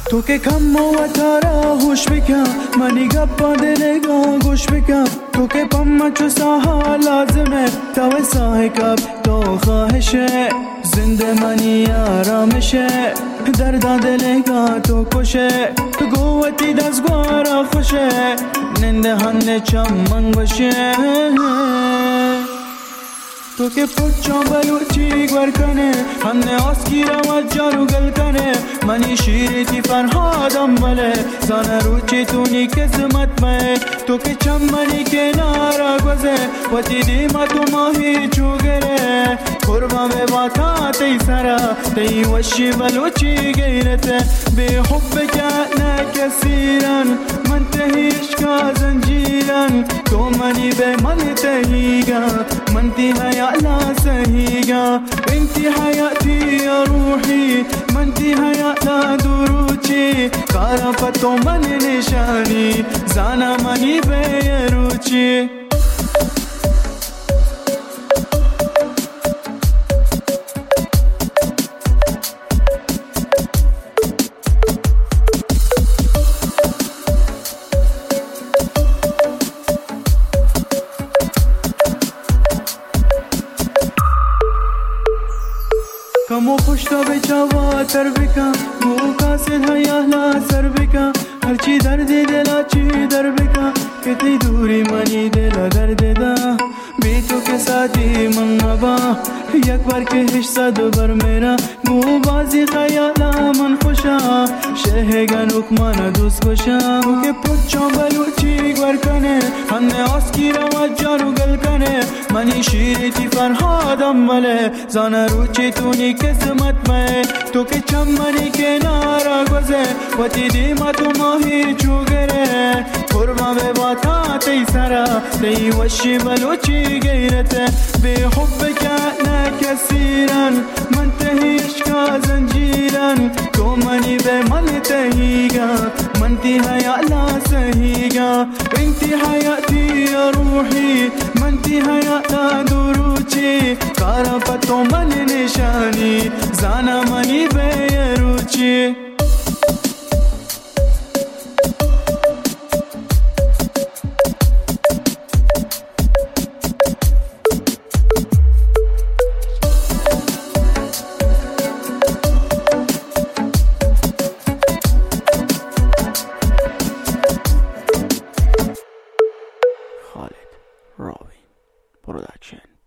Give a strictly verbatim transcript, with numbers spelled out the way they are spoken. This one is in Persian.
تو که کم و تارا هوش بکن منی گپا دلگا گوش بکن تو که پم چو ساها لازمه تو ساه کب تو خواهشه زنده منی آرامشه درد دلگا تو کشه تو قوتی دستگوارا خوشه ننده هنه چمن باشه تو که پچا بلوچی گور کنه همه آسکی رو جارو گل کنه منی شیریتی فرهادم بله زانه روچی تونی کسمت مه تو که چمنی کنارا گوزه و تی دیما تو ماهی چوگره قربان به باتا تی سرا تی وشی بلوچی گیرته به حب کهنه کسیرن من تهیش کا زنجیرن تو منی به من تهیگا من تی حیا لا سهيقة انتي حياتي يا روحي ما انتي حياة لا دروتي قارفتو من نشاني زانا مني بيروتي کمو خوشتا به چاوا تر بکن گو کاسد حیا لا سر بکن هرچی دردی دلا چی در بکن که تی دوری منی دلا درد دا بی تو که سادی من نبا یک بار که هش صد بر میرا گو بازی خیالا من خوشا شهگن اکمان دوست خوشا گو که پچا بلوچی گور کنه همه آسکی رو جارو گل کنه منی شیریتی فرهادم بله زانه روچی تونی قسمت میں تو کہ چمنی کنارا گوزے و تی دیما تو ماہی چوگرے قربان به باتا تی سرا تی وشی بلوچی غیرته به حب کهنه کسیرن من تهیش کا زنجیرن تو منی به من تهیگا من تی حیا لا سهیگا انتی حیاتی یا روحی من تی حیا لا دروچی قارفتو من نشانی زانا منی بیروچی Khalid Rovin Production.